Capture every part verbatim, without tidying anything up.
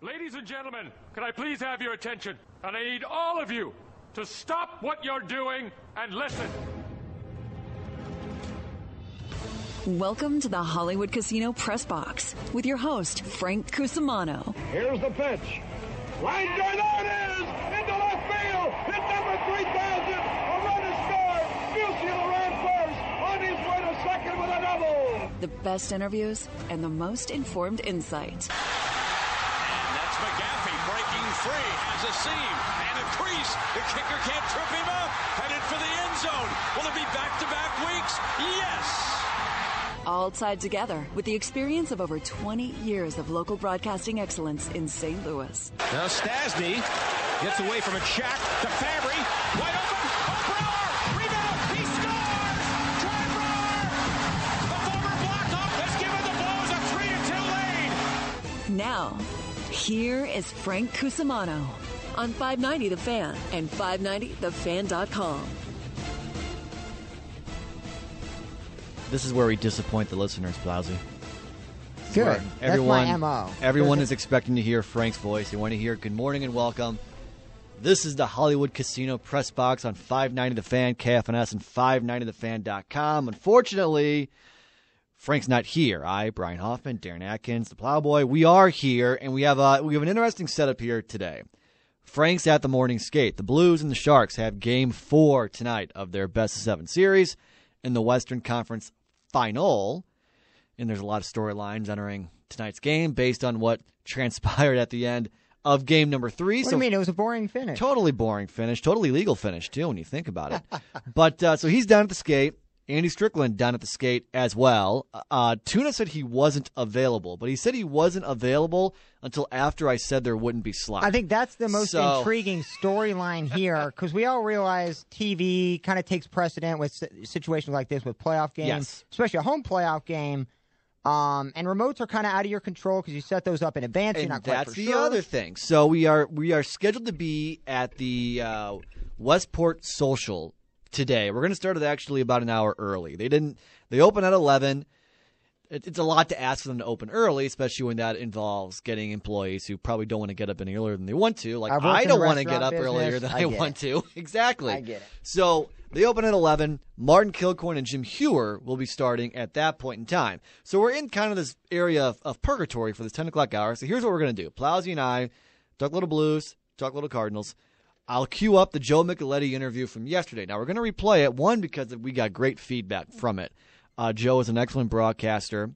Ladies and gentlemen, can I please have your attention? And I need all of you to stop what you're doing and listen. Welcome to the Hollywood Casino Press Box with your host, Frank Cusimano. Here's the pitch. Line drive, there it is! Into left field! Hit number three thousand! A run is scored! Musial ran first! On his way to second with a double! The best interviews and the most informed insight. And that's McGaffey breaking free, has a seam and a crease. The kicker can't trip him up. Headed for the end zone. Will it be back-to-back weeks? Yes! All tied together with the experience of over twenty years of local broadcasting excellence in Saint Louis. Now Stasny gets away from it. Shaq to Fabry. Wide open. O'Brien. Rebound. He scores! Troy Brewer! The former Blackhawk has given the Blues a three to two lead. Now, here is Frank Cusimano on five ninety The Fan and five ninety the fan dot com. This is where we disappoint the listeners, Blousy. Good. Everyone, That's my M O. Everyone is expecting to hear Frank's voice. They want to hear good morning and welcome. This is the Hollywood Casino Press Box on five ninety The Fan, K F N S, and five ninety the fan dot com. Unfortunately, Frank's not here. I, Brian Hoffman, Darren Atkins, the Plowboy, we are here, and we have a, we have an interesting setup here today. Frank's at the morning skate. The Blues and the Sharks have game four tonight of their best of seven series in the Western Conference Final, and there's a lot of storylines entering tonight's game based on what transpired at the end of game number three. What so do you mean? It was a boring finish. Totally boring finish. Totally legal finish, too, when you think about it. But uh, so he's down at the skate. Andy Strickland down at the skate as well. Uh, Tuna said he wasn't available, but he said he wasn't available until after I said there wouldn't be slots. I think that's the most So- intriguing storyline here because we all realize T V kind of takes precedent with si- situations like this with playoff games, Yes. especially a home playoff game. Um, and remotes are kind of out of your control because you set those up in advance. You're And not quite that's for the sure. other thing. So we are we are scheduled to be at the uh, Westport Social today. We're going to start it actually about an hour early. They didn't. They open at eleven. It, it's a lot to ask for them to open early, especially when that involves getting employees who probably don't want to get up any earlier than they want to. Like I've worked I in don't the want to get restaurant up earlier business. than I I, get want it. to. Exactly. I get it. So they open at eleven. Martin Kilcoyne and Jim Hewer will be starting at that point in time. So we're in kind of this area of, of purgatory for this ten o'clock hour. So here's what we're going to do. Plowsy and I talk little Blues, talk little Cardinals. I'll cue up the Joe Micheletti interview from yesterday. Now, we're going to replay it, one, because we got great feedback from it. Uh, Joe is an excellent broadcaster.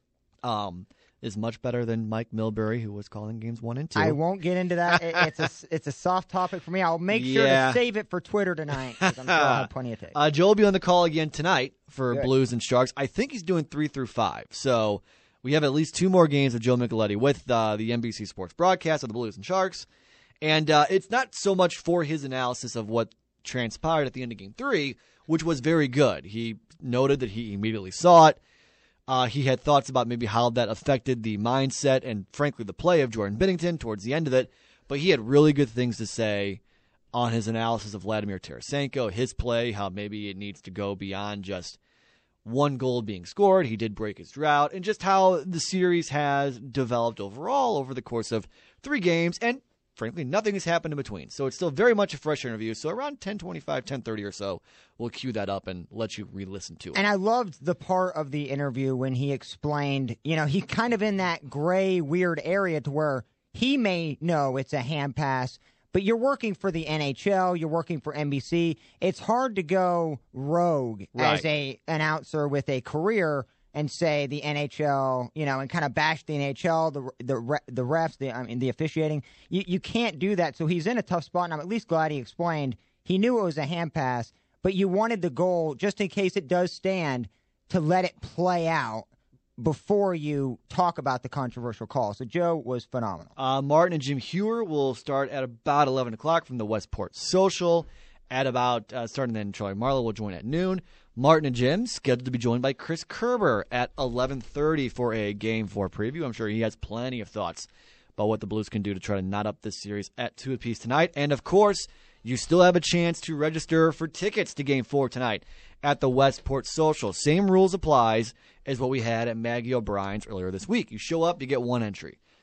Um, is much better than Mike Milbury, who was calling games one and two. I won't get into that. It- it's a it's a soft topic for me. I'll make sure Yeah. to save it for Twitter tonight because I'm sure I'll have plenty of takes. Uh, Joe will be on the call again tonight for Good. Blues and Sharks. I think he's doing three through five. So we have at least two more games of Joe Micheletti with uh, the N B C Sports broadcast of the Blues and Sharks. And uh, it's not so much for his analysis of what transpired at the end of Game three, which was very good. He noted that he immediately saw it. Uh, he had thoughts about maybe how that affected the mindset and, frankly, the play of Jordan Binnington towards the end of it. But he had really good things to say on his analysis of Vladimir Tarasenko, his play, how maybe it needs to go beyond just one goal being scored. He did break his drought, and just how the series has developed overall over the course of three games. And frankly, nothing has happened in between. So it's still very much a fresh interview. So around ten twenty-five, ten thirty or so, we'll cue that up and let you re-listen to it. And I loved the part of the interview when he explained, you know, he's kind of in that gray, weird area to where he may know it's a hand pass, but you're working for the N H L, you're working for N B C. It's hard to go rogue Right. as a announcer with a career and say the N H L, you know, and kind of bash the N H L, the the re- the refs, the I mean the officiating. You you can't do that. So he's in a tough spot, and I'm at least glad he explained. He knew it was a hand pass, but you wanted the goal just in case it does stand to let it play out before you talk about the controversial call. So Joe was phenomenal. Uh, Martin and Jim Hewer will start at about eleven o'clock from the Westport Social. At about, uh, starting then, Charlie Marlowe will join at noon. Martin and Jim scheduled to be joined by Chris Kerber at eleven thirty for a Game four preview. I'm sure he has plenty of thoughts about what the Blues can do to try to knot up this series at two apiece tonight. And, of course, you still have a chance to register for tickets to Game four tonight at the Westport Social. Same rules applies as what we had at Maggie O'Brien's earlier this week. You show up, you get one entry.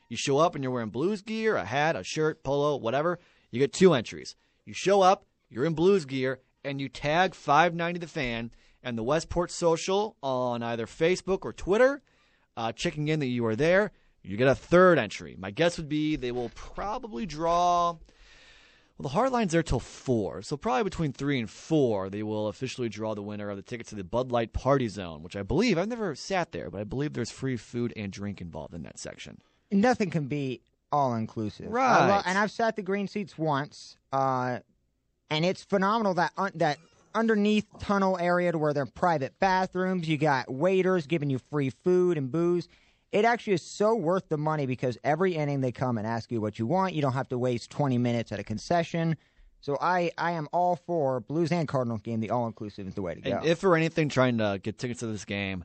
You show up and you're wearing Blues gear, a hat, a shirt, polo, whatever, you get two entries. You show up, you're in Blues gear, and you tag five ninety The Fan and the Westport Social on either Facebook or Twitter, uh, checking in that you are there, you get a third entry. My guess would be they will probably draw... Well, the hardline's there till four, so probably between three and four, they will officially draw the winner of the tickets to the Bud Light Party Zone, which I believe, I've never sat there, but I believe there's free food and drink involved in that section. Nothing can be all-inclusive. Right. I lo- and I've sat the green seats once, uh, and it's phenomenal that un- that underneath tunnel area to where there are private bathrooms, you got waiters giving you free food and booze. It actually is so worth the money because every inning they come and ask you what you want. You don't have to waste twenty minutes at a concession. So I, I am all for Blues and Cardinals game. The all-inclusive is the way to go. And if for anything trying to get tickets to this game,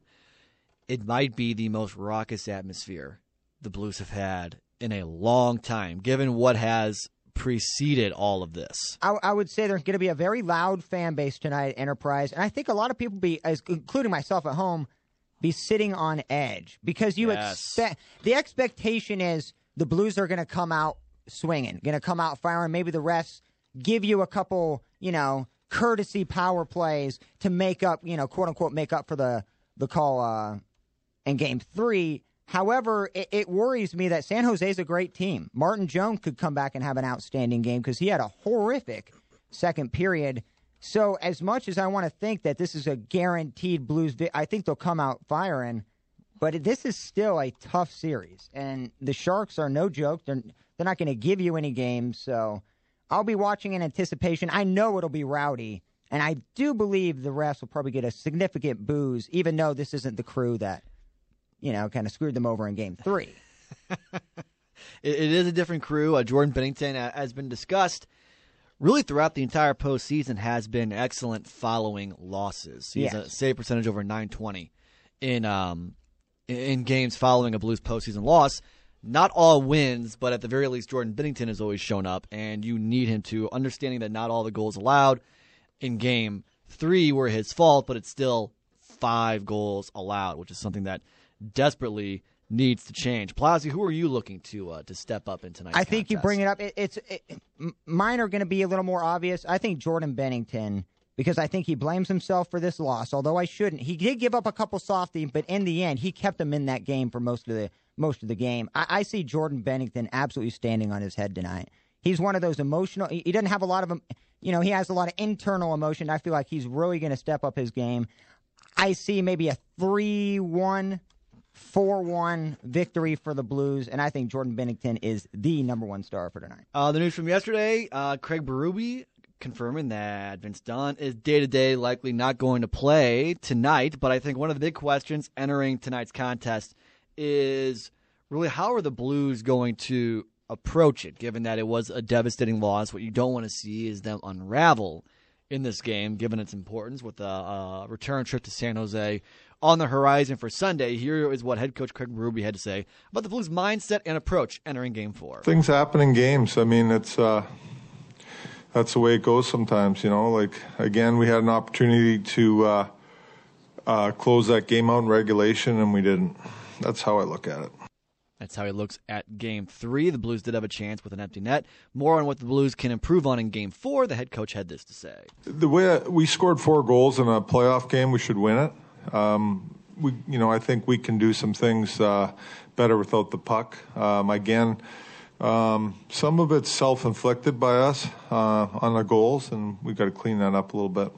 it might be the most raucous atmosphere the Blues have had in a long time, given what has preceded all of this. I, I would say there's going to be a very loud fan base tonight at Enterprise, and I think a lot of people, be, as including myself at home, be sitting on edge because you Yes. expect the expectation is the Blues are going to come out swinging, going to come out firing. Maybe the refs give you a couple, you know, courtesy power plays to make up, you know, quote unquote, make up for the the call uh, in Game Three. However, it, it worries me that San Jose is a great team. Martin Jones could come back and have an outstanding game because he had a horrific second period. So as much as I want to think that this is a guaranteed Blues, vi- I think they'll come out firing. But this is still a tough series, and the Sharks are no joke. They're they're not going to give you any games. So I'll be watching in anticipation. I know it'll be rowdy, and I do believe the refs will probably get a significant booze, even though this isn't the crew that, you know, kind of screwed them over in Game Three. it, it is a different crew. Uh, Jordan Binnington, uh, has been discussed, really throughout the entire postseason, has been excellent following losses. He has Yes. a save percentage over nine twenty in um in, in games following a Blues postseason loss. Not all wins, but at the very least, Jordan Binnington has always shown up, and you need him to, understanding that not all the goals allowed in Game Three were his fault, but it's still five goals allowed, which is something that desperately needs to change. Plazzi, who are you looking to uh, to step up in tonight's I think you contest? bring it up. It, it's it, m- mine are going to be a little more obvious. I think Jordan Binnington, because I think he blames himself for this loss. Although I shouldn't. He did give up a couple softy, but in the end, he kept them in that game for most of the most of the game. I, I see Jordan Binnington absolutely standing on his head tonight. He's one of those emotional. He, he doesn't have a lot of, you know, he has a lot of internal emotion. I feel like he's really going to step up his game. I see maybe a three one. four one victory for the Blues, and I think Jordan Binnington is the number one star for tonight. Uh, the news from yesterday, uh, Craig Berube confirming that Vince Dunn is day-to-day likely not going to play tonight, but I think one of the big questions entering tonight's contest is really how are the Blues going to approach it, given that it was a devastating loss. What you don't want to see is them unravel in this game, given its importance with a, a return trip to San Jose on the horizon for Sunday. Here is what head coach Craig Berube had to say about the Blues' mindset and approach entering Game Four. Things happen in games. I mean, it's uh, that's the way it goes sometimes. You know, like again, we had an opportunity to uh, uh, close that game out in regulation, and we didn't. That's how I look at it. That's how he looks at Game Three. The Blues did have a chance with an empty net. More on what the Blues can improve on in Game Four. The head coach had this to say: The way I, we scored four goals in a playoff game, we should win it. Um, we, you know, I think we can do some things uh, better without the puck. Um, again, um, some of it's self-inflicted by us uh, on the goals, and we've got to clean that up a little bit.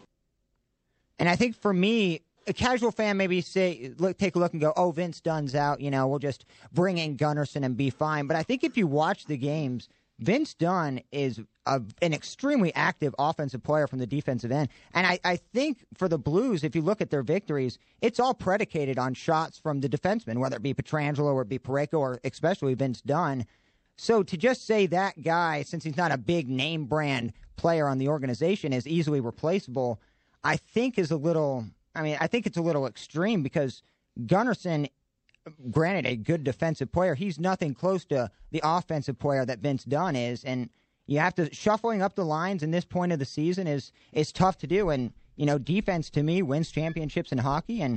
And I think for me, a casual fan maybe say, look, take a look and go, oh, Vince Dunn's out. You know, we'll just bring in Gunnarsson and be fine. But I think if you watch the games, Vince Dunn is a, an extremely active offensive player from the defensive end. And I, I think for the Blues, if you look at their victories, it's all predicated on shots from the defensemen, whether it be Pietrangelo or it be Parayko or especially Vince Dunn. So to just say that guy, since he's not a big name brand player on the organization, is easily replaceable, I think is a little... I mean, I think it's a little extreme because Gunnarsson, granted a good defensive player, he's nothing close to the offensive player that Vince Dunn is. And you have to, shuffling up the lines in this point of the season is is tough to do. And, you know, defense to me wins championships in hockey. And,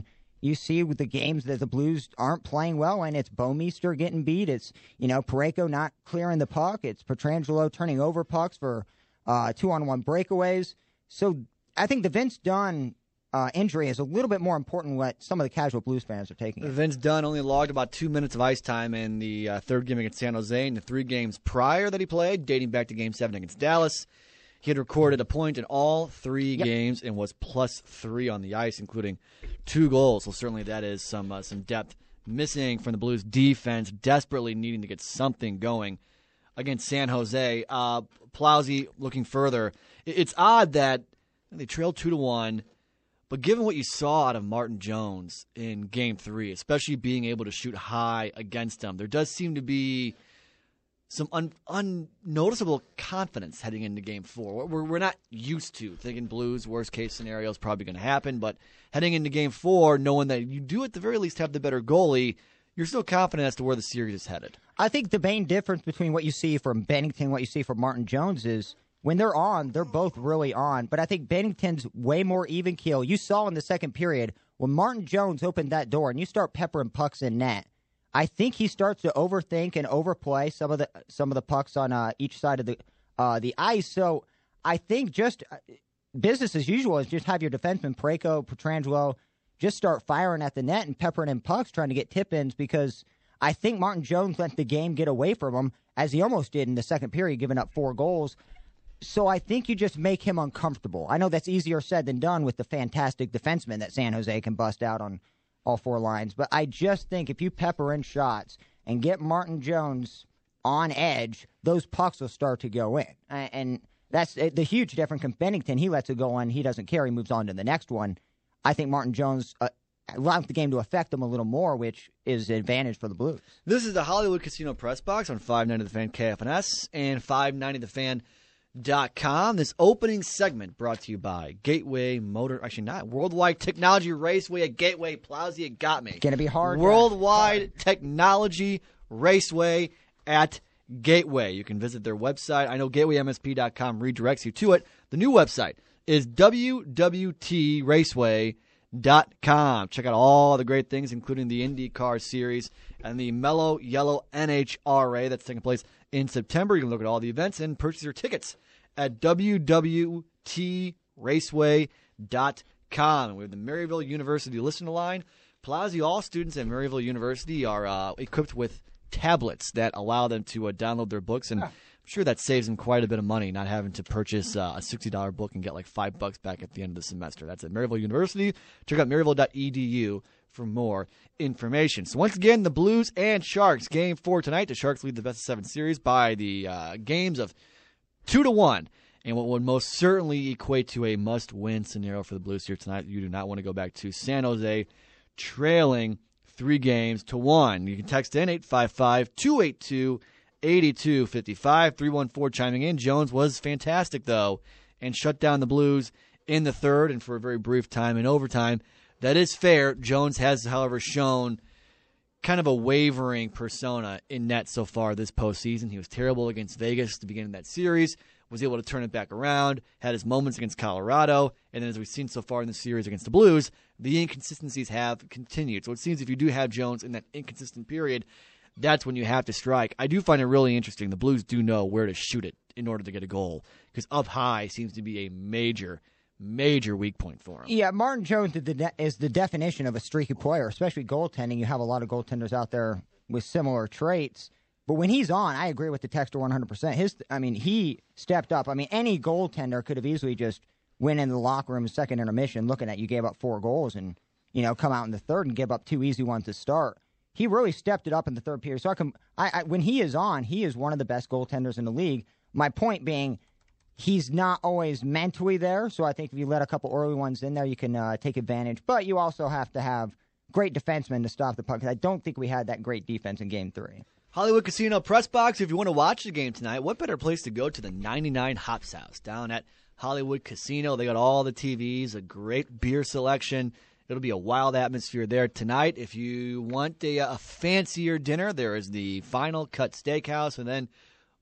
You see with the games that the Blues aren't playing well, and it's Bouwmeester getting beat. It's, you know, Parayko not clearing the puck. It's Pietrangelo turning over pucks for uh, two-on-one breakaways. So I think the Vince Dunn uh, injury is a little bit more important than what some of the casual Blues fans are taking it. Vince Dunn only logged about two minutes of ice time in the uh, third game against San Jose. In the three games prior that he played, dating back to Game seven against Dallas, he had recorded a point in all three yep. games and was plus three on the ice, including two goals. So certainly that is some uh, some depth missing from the Blues defense, desperately needing to get something going against San Jose. Uh, Plowsy, looking further, it's odd that they trailed two to one, but given what you saw out of Martin Jones in Game three, especially being able to shoot high against him, there does seem to be some un- unnoticeable confidence heading into Game four. We're, we're not used to thinking Blues, worst-case scenario is probably going to happen, but heading into Game four, knowing that you do at the very least have the better goalie, you're still confident as to where the series is headed. I think the main difference between what you see from Bennington and what you see from Martin Jones is when they're on, they're both really on. But I think Bennington's way more even keel. You saw in the second period when Martin Jones opened that door and you start peppering pucks in net, I think he starts to overthink and overplay some of the some of the pucks on uh, each side of the uh, the ice. So I think just uh, business as usual is just have your defenseman Parayko, Pietrangelo, just start firing at the net and peppering in pucks, trying to get tip-ins, because I think Martin Jones let the game get away from him, as he almost did in the second period, giving up four goals. So I think you just make him uncomfortable. I know that's easier said than done with the fantastic defenseman that San Jose can bust out on all four lines. But I just think if you pepper in shots and get Martin Jones on edge, those pucks will start to go in. And that's the huge difference from Bennington. He lets it go in. He doesn't care. He moves on to the next one. I think Martin Jones uh, allowed the game to affect him a little more, which is an advantage for the Blues. This is the Hollywood Casino Press Box on five ninety The Fan K F N S and five ninety the fan dot com. This opening segment brought to you by Gateway Motor, actually not, Worldwide Technology Raceway at Gateway. Plowsy, it got me. It's going to be hard. Worldwide hard. Technology Raceway at Gateway. You can visit their website. I know gateway m s p dot com redirects you to it. The new website is w w t raceway dot com. Check out all the great things, including the IndyCar Series and the Mellow Yellow N H R A that's taking place in September. You can look at all the events and purchase your tickets at w w t raceway dot com. And we have the Maryville University listener line. Plowsy, all students at Maryville University are uh, equipped with tablets that allow them to uh, download their books, and I'm sure that saves them quite a bit of money, not having to purchase uh, a sixty dollars book and get like five bucks back at the end of the semester. That's at Maryville University. Check out maryville dot e d u for more information. So once again, the Blues and Sharks, game four tonight. The Sharks lead the best of seven series by the uh, games of two to one, and what would most certainly equate to a must-win scenario for the Blues here tonight. You do not want to go back to San Jose trailing three games to one. You can text in eight five five, two eight two, eight two five five, three one four chiming in. Jones was fantastic, though, and shut down the Blues in the third and for a very brief time in overtime. That is fair. Jones has, however, shown kind of a wavering persona in net so far this postseason. He was terrible against Vegas at the beginning of that series, was able to turn it back around, had his moments against Colorado, and then as we've seen so far in the series against the Blues, the inconsistencies have continued. So it seems if you do have Jones in that inconsistent period, that's when you have to strike. I do find it really interesting. The Blues do know where to shoot it in order to get a goal, because up high seems to be a major, major weak point for him. Yeah, Martin Jones is the definition of a streaky player, especially goaltending. You have a lot of goaltenders out there with similar traits. But when he's on, I agree with the texter one hundred percent. His, I mean, he stepped up. I mean, any goaltender could have easily just went in the locker room second intermission looking at you gave up four goals and, you know, come out in the third and give up two easy ones to start. He really stepped it up in the third period. So I can, I, I, when he is on, he is one of the best goaltenders in the league. My point being, he's not always mentally there. So I think if you let a couple early ones in there, you can uh, take advantage. But you also have to have great defensemen to stop the puck. I don't think we had that great defense in Game three. Hollywood Casino Press Box. If you want to watch the game tonight, what better place to go to the ninety-nine Hops House down at Hollywood Casino? They got all the T Vs, a great beer selection. It'll be a wild atmosphere there tonight. If you want a, a fancier dinner, there is the Final Cut Steakhouse, and then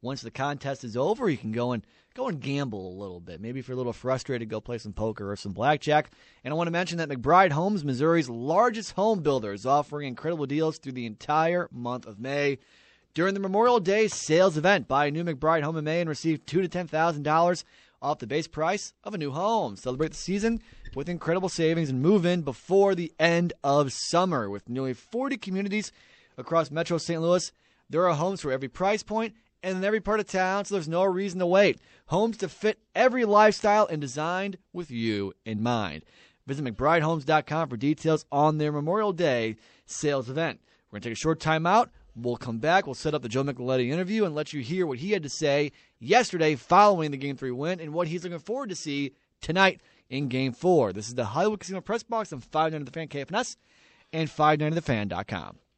once the contest is over, you can go and go and gamble a little bit. Maybe if you're a little frustrated, go play some poker or some blackjack. And I want to mention that McBride Homes, Missouri's largest home builder, is offering incredible deals through the entire month of May. During the Memorial Day sales event, buy a new McBride home in May and receive two thousand to ten thousand dollars off the base price of a new home. Celebrate the season with incredible savings and move in before the end of summer. With nearly forty communities across Metro Saint Louis, there are homes for every price point and in every part of town, so there's no reason to wait. Homes to fit every lifestyle and designed with you in mind. Visit McBride Homes dot com for details on their Memorial Day sales event. We're going to take a short time out. We'll come back. We'll set up the Joe Micheletti interview and let you hear what he had to say yesterday following the Game three win and what he's looking forward to see tonight in Game four. This is the Hollywood Casino Press Box on five ninety The Fan K F N S and five ninety the fan dot com.